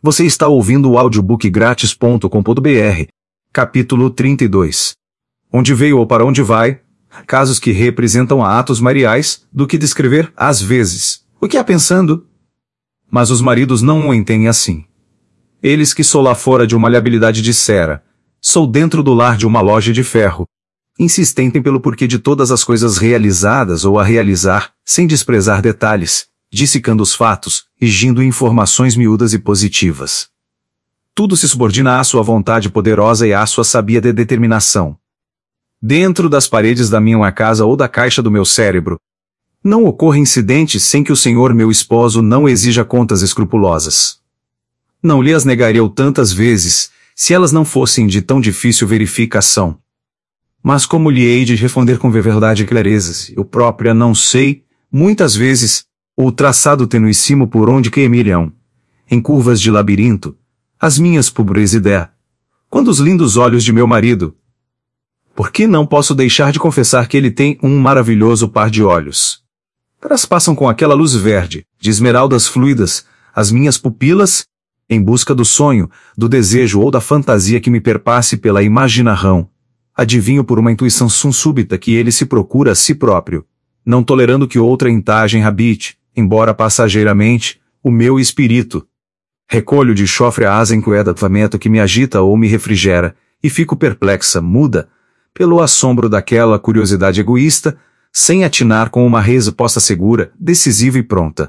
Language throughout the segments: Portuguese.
Você está ouvindo o audiobookgratis.com.br, capítulo 32. Onde veio ou para onde vai? Casos que representam atos mariais, do que descrever, às vezes, o que há pensando. Mas os maridos não o entendem assim. Eles que sou lá fora de uma malhabilidade de cera, sou dentro do lar de uma loja de ferro. Insistentem pelo porquê de todas as coisas realizadas ou a realizar, sem desprezar detalhes, dissecando os fatos, exigindo informações miúdas e positivas. Tudo se subordina à sua vontade poderosa e à sua sabia determinação. Dentro das paredes da minha casa ou da caixa do meu cérebro, não ocorre incidente sem que o senhor meu esposo não exija contas escrupulosas. Não lhe as negaria eu tantas vezes, se elas não fossem de tão difícil verificação. Mas como lhe hei de responder com verdade e clareza, eu própria não sei, muitas vezes, o traçado tenuíssimo por onde que emilham, em curvas de labirinto, as minhas pobres ideias, quando os lindos olhos de meu marido. Por que não posso deixar de confessar que ele tem um maravilhoso par de olhos? Traspassam com aquela luz verde, de esmeraldas fluidas, as minhas pupilas, em busca do sonho, do desejo ou da fantasia que me perpasse pela imaginação. Adivinho por uma intuição súbita que ele se procura a si próprio, não tolerando que outra entagem habite, embora passageiramente, o meu espírito. Recolho de chofre a asa inquietamento que me agita ou me refrigera, e fico perplexa, muda, pelo assombro daquela curiosidade egoísta, sem atinar com uma resposta segura, decisiva e pronta.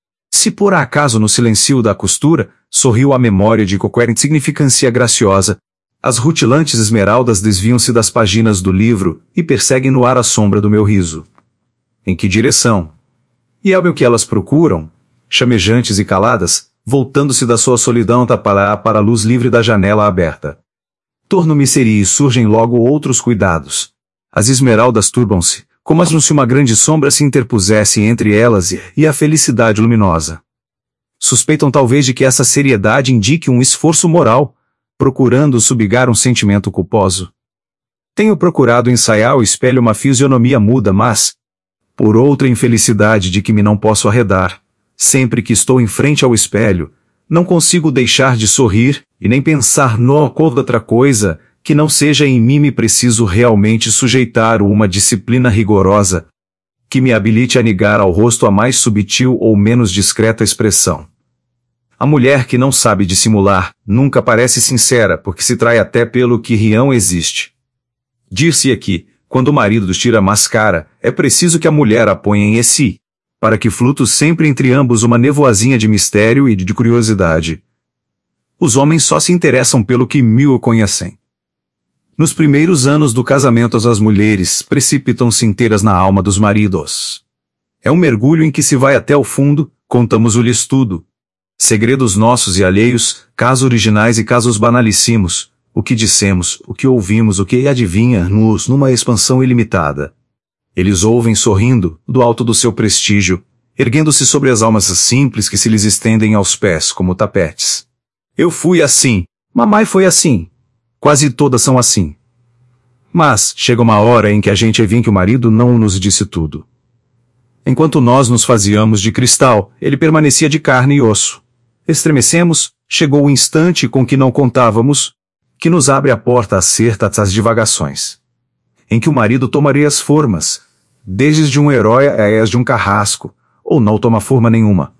Se por acaso no silêncio da costura, sorriu a memória de qualquer insignificância graciosa, as rutilantes esmeraldas desviam-se das páginas do livro e perseguem no ar a sombra do meu riso. Em que direção? E é o que elas procuram, chamejantes e caladas, voltando-se da sua solidão para a luz livre da janela aberta. Torno-me seria e surgem logo outros cuidados. As esmeraldas turbam-se, como se uma grande sombra se interpusesse entre elas e a felicidade luminosa. Suspeitam talvez de que essa seriedade indique um esforço moral, procurando subjugar um sentimento culposo. Tenho procurado ensaiar ao espelho uma fisionomia muda, mas, por outra infelicidade de que me não posso arredar, sempre que estou em frente ao espelho, não consigo deixar de sorrir, e nem pensar no outra coisa, que não seja em mim me preciso realmente sujeitar uma disciplina rigorosa, que me habilite a negar ao rosto a mais subtil ou menos discreta expressão. A mulher que não sabe dissimular, nunca parece sincera porque se trai até pelo que rião existe. Dir-se aqui, quando o marido tira a máscara, é preciso que a mulher a ponha em si, para que flutua sempre entre ambos uma nevoazinha de mistério e de curiosidade. Os homens só se interessam pelo que mil conhecem. Nos primeiros anos do casamento as mulheres precipitam-se inteiras na alma dos maridos. É um mergulho em que se vai até o fundo, contamos-lhes tudo. Segredos nossos e alheios, casos originais e casos banalíssimos, o que dissemos, o que ouvimos, o que adivinha-nos numa expansão ilimitada. Eles ouvem sorrindo, do alto do seu prestígio, erguendo-se sobre as almas simples que se lhes estendem aos pés como tapetes. Eu fui assim, mamãe foi assim. Quase todas são assim. Mas, chega uma hora em que a gente vê que o marido não nos disse tudo. Enquanto nós nos fazíamos de cristal, ele permanecia de carne e osso. Estremecemos, chegou o instante com que não contávamos, que nos abre a porta a certas divagações. Em que o marido tomaria as formas, desde de um herói a as de um carrasco, ou não toma forma nenhuma.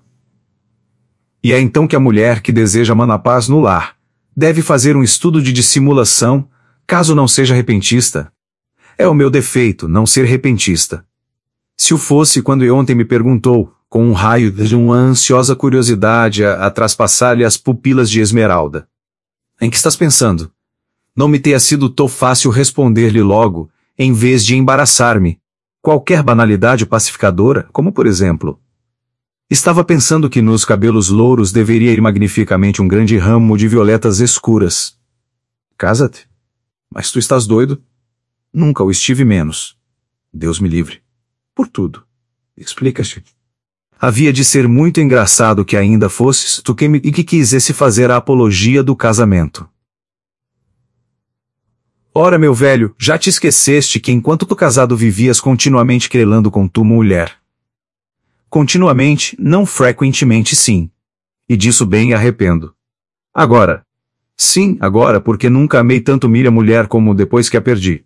E é então que a mulher que deseja manapaz no lar, deve fazer um estudo de dissimulação, caso não seja repentista. É o meu defeito, não ser repentista. Se o fosse quando ontem me perguntou, com um raio de uma ansiosa curiosidade a traspassar-lhe as pupilas de esmeralda. Em que estás pensando? Não me tenha sido tão fácil responder-lhe logo, em vez de embaraçar-me. Qualquer banalidade pacificadora, como por exemplo. Estava pensando que nos cabelos louros deveria ir magnificamente um grande ramo de violetas escuras. Casa-te. Mas tu estás doido? Nunca o estive menos. Deus me livre. Por tudo. Explica-te. Havia de ser muito engraçado que ainda fosses tu que quisesse fazer a apologia do casamento. Ora, meu velho, já te esqueceste que enquanto tu casado vivias continuamente querelando com tua mulher. Continuamente, não frequentemente sim. E disso bem arrependo. Agora. Sim, agora, porque nunca amei tanto minha mulher como depois que a perdi.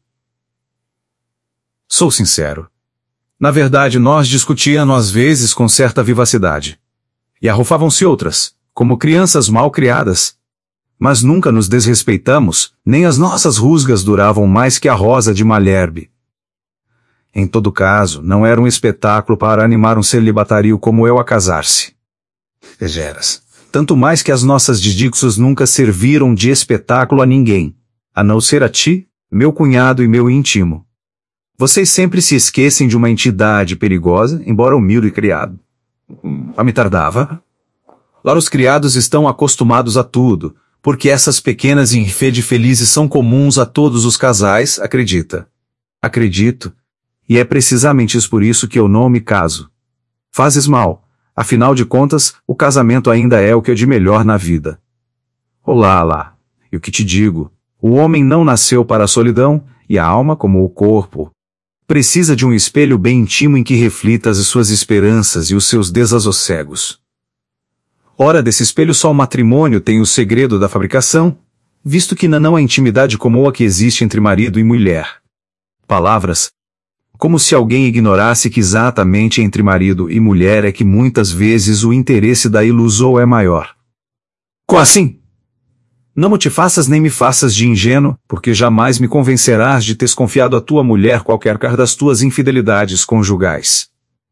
Sou sincero. Na verdade, nós discutíamos às vezes com certa vivacidade. E arrufavam-se outras, como crianças mal criadas. Mas nunca nos desrespeitamos, nem as nossas rusgas duravam mais que a rosa de Malherbe. Em todo caso, não era um espetáculo para animar um celibatário como eu a casar-se. Vegeras. Tanto mais que as nossas discussões nunca serviram de espetáculo a ninguém, a não ser a ti, meu cunhado e meu íntimo. Vocês sempre se esquecem de uma entidade perigosa, embora humilde e criado. A me tardava. Lá os criados estão acostumados a tudo, porque essas pequenas enfedes felizes são comuns a todos os casais, acredita. Acredito. E é precisamente por isso que eu não me caso. Fazes mal. Afinal de contas, o casamento ainda é o que é de melhor na vida. Olá lá. E o que te digo? O homem não nasceu para a solidão, e a alma, como o corpo, precisa de um espelho bem íntimo em que reflita as suas esperanças e os seus desassossegos. Ora, desse espelho só o matrimônio tem o segredo da fabricação, visto que não há intimidade como a que existe entre marido e mulher. Palavras. Como se alguém ignorasse que exatamente entre marido e mulher é que muitas vezes o interesse da ilusão é maior. Como assim? Não te faças nem me faças de ingênuo, porque jamais me convencerás de teres confiado a tua mulher qualquer das tuas infidelidades conjugais.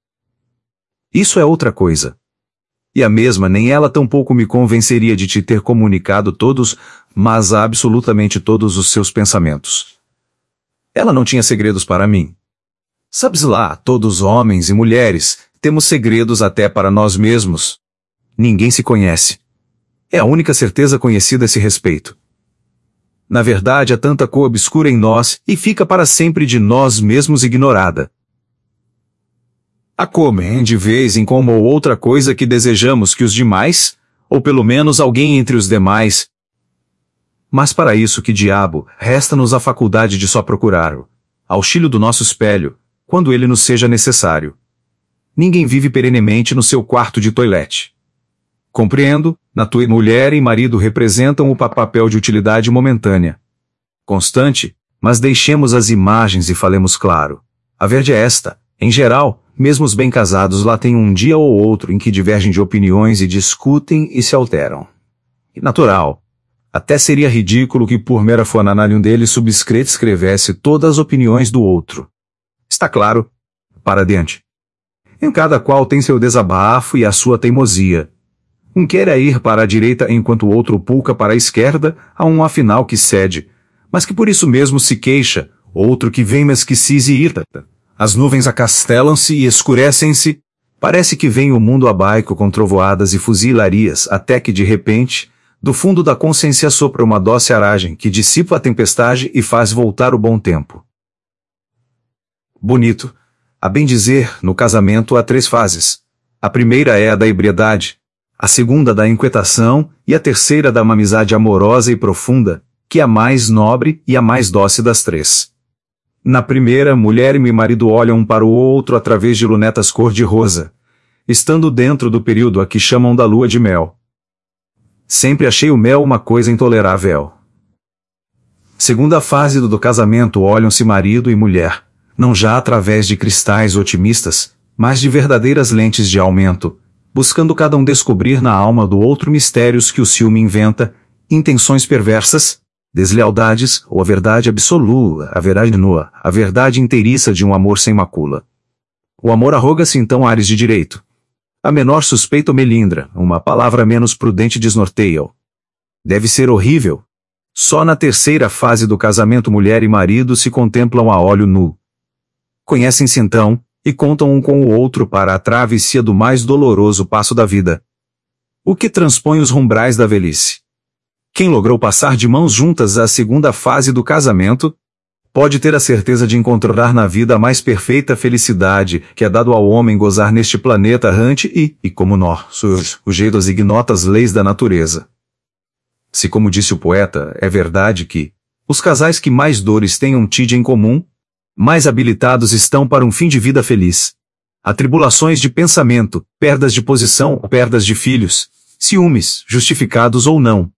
Isso é outra coisa. E a mesma nem ela tampouco me convenceria de te ter comunicado todos, mas absolutamente todos os seus pensamentos. Ela não tinha segredos para mim. Sabes lá, todos homens e mulheres, temos segredos até para nós mesmos. Ninguém se conhece. É a única certeza conhecida a esse respeito. Na verdade, há tanta cor obscura em nós, e fica para sempre de nós mesmos ignorada. Há como, de vez em como ou outra coisa que desejamos que os demais, ou pelo menos alguém entre os demais. Mas para isso que diabo, resta-nos a faculdade de só procurar-o, auxílio do nosso espelho, quando ele nos seja necessário. Ninguém vive perenemente no seu quarto de toilette. Compreendo, na tua mulher e marido representam o papel de utilidade momentânea. Constante, mas deixemos as imagens e falemos claro. A verdade é esta, em geral, mesmo os bem casados lá têm um dia ou outro em que divergem de opiniões e discutem e se alteram. E natural. Até seria ridículo que por mera fornalha um deles escrevesse todas as opiniões do outro. Está claro? Para adiante. Em cada qual tem seu desabafo e a sua teimosia. Um quer ir para a direita enquanto o outro pulca para a esquerda, a um afinal que cede, mas que por isso mesmo se queixa, outro que vem mas que se irrita. As nuvens acastelam-se e escurecem-se, parece que vem o mundo abaixo com trovoadas e fuzilarias, até que de repente, do fundo da consciência sopra uma doce aragem que dissipa a tempestade e faz voltar o bom tempo. Bonito. A bem dizer, no casamento há 3 fases. A primeira é a da ebriedade, a segunda da inquietação e a terceira da uma amizade amorosa e profunda, que é a mais nobre e a mais doce das 3. Na primeira, mulher e marido olham um para o outro através de lunetas cor-de-rosa, estando dentro do período a que chamam da lua de mel. Sempre achei o mel uma coisa intolerável. Segunda fase do casamento, olham-se marido e mulher, não já através de cristais otimistas, mas de verdadeiras lentes de aumento, buscando cada um descobrir na alma do outro mistérios que o ciúme inventa, intenções perversas, deslealdades ou a verdade absoluta, a verdade nua, a verdade inteiriça de um amor sem macula. O amor arroga-se então ares de direito. A menor suspeita o melindra, uma palavra menos prudente desnorteia-o. Deve ser horrível. Só na terceira fase do casamento mulher e marido se contemplam a olho nu. Conhecem-se então, e contam um com o outro para a travessia do mais doloroso passo da vida. O que transpõe os umbrais da velhice. Quem logrou passar de mãos juntas à segunda fase do casamento, pode ter a certeza de encontrar na vida a mais perfeita felicidade que é dado ao homem gozar neste planeta errante e como nós, os jeitos ignotas leis da natureza. Se, como disse o poeta, é verdade que os casais que mais dores tenham tido em comum, mais habilitados estão para um fim de vida feliz. Atribulações de pensamento, perdas de posição ou perdas de filhos, ciúmes, justificados ou não,